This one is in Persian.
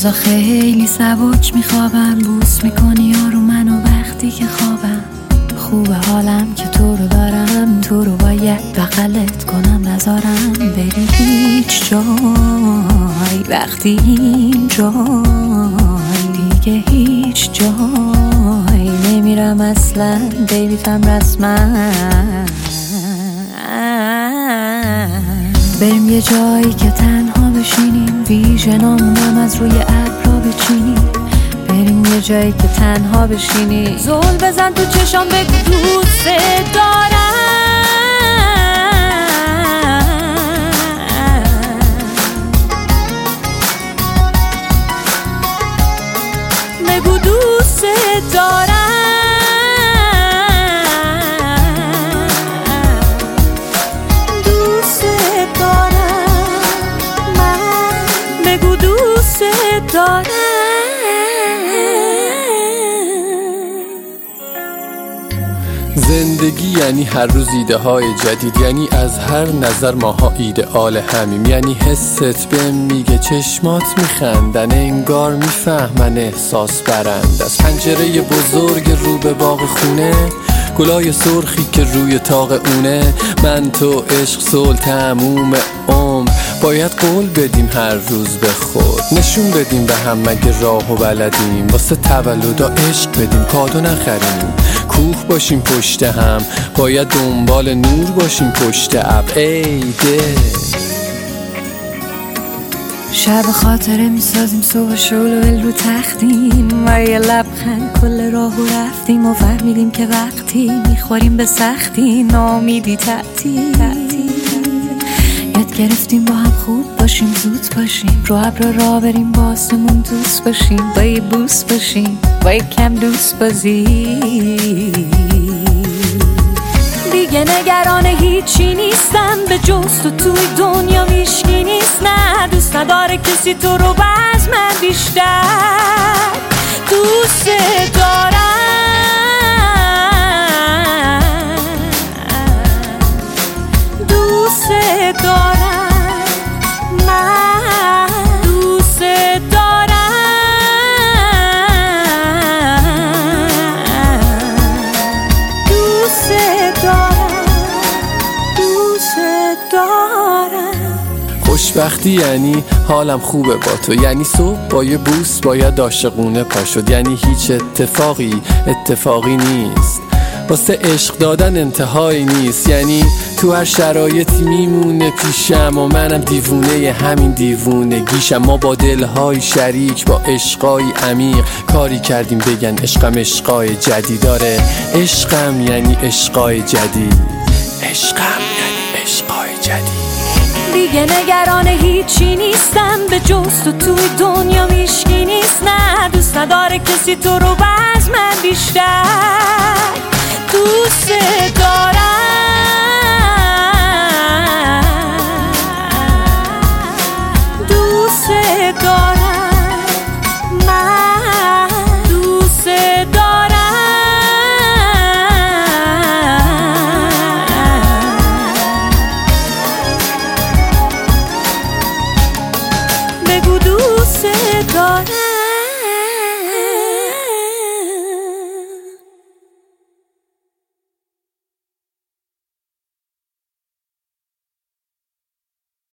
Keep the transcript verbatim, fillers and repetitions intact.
روزا خیلی سبک میخوابم، بوس میکنی یارو منو وقتی که خوابم. خوبه حالم که تو رو دارم، تو رو باید بغلت کنم نذارم بری هیچ جای. وقتی این جای دیگه هیچ جای نمیرم اصلا، بیبیتم رسما. بریم یه جایی که تنها بشینیم، ویژنامونم از روی ابرا بچینیم. بریم یه جایی که تنها بشینی، زل بزن تو چشام بگو دوست دارم. بگو دوست دارم، دوست دارم من، بگو دوست دارم. زندگی یعنی هر روز ایده های جدید، یعنی از هر نظر ماها ایدئال همیم. یعنی حست بهم میگه چشمات میخندن، انگار میفهمن احساس برند. از پنجره بزرگ رو به باغ خونه، گلای سرخی که روی طاق اونه. من تو عشق صلح تموم عمر، باید قول بدیم هر روز به خود. نشون بدیم به هم مگه راهو بلدیم، واسه تولدا عشق بدیم کادو نخریم. کوه باشیم پشت هم، باید دنبال نور باشیم پشت ابر. ای ده شب خاطره میسازیم، صبح شلوول رو تختیم و یه لبخند کل راهو رفتیم و فهمیدیم که وقتی میخوریم به سختی نامیدی تعطیل. یاد گرفتیم با هم خوب باشیم، زود باشیم، رو ابر را بریم با آسمون دوست باشیم، با یه بوس باشیم، با یه کم دوست بازی. دیگه نگران هیچی نیستم به جز تو، توی دنیا هیچکی نیست. نه دوست نداره کسی تو رو باز من بیشتر دوست دارم. دوست دارم من، دوست دارم، دوست دارم، دوست دارم. خوشبختی یعنی حالم خوبه با تو، یعنی صبح با یه بوس باید عاشقونه پا شد. یعنی هیچ اتفاقی اتفاقی نیست، واسه عشق دادن انتهایی نیست. یعنی تو هر شرایطی میمونه پیشم و منم دیوونه همین دیوونگیشم. ما با دلهای شریک، با عشقای عمیق کاری کردیم بگن عشقم عشقای جدید. داره عشقم یعنی عشقای جدید، عشقم یعنی عشقای جدید. دیگه نگران هیچی نیستم به جز تو، توی دنیا هیچکی نیست. نه دوست نداره کسی تو رو باز من بیشتر دوست دارم.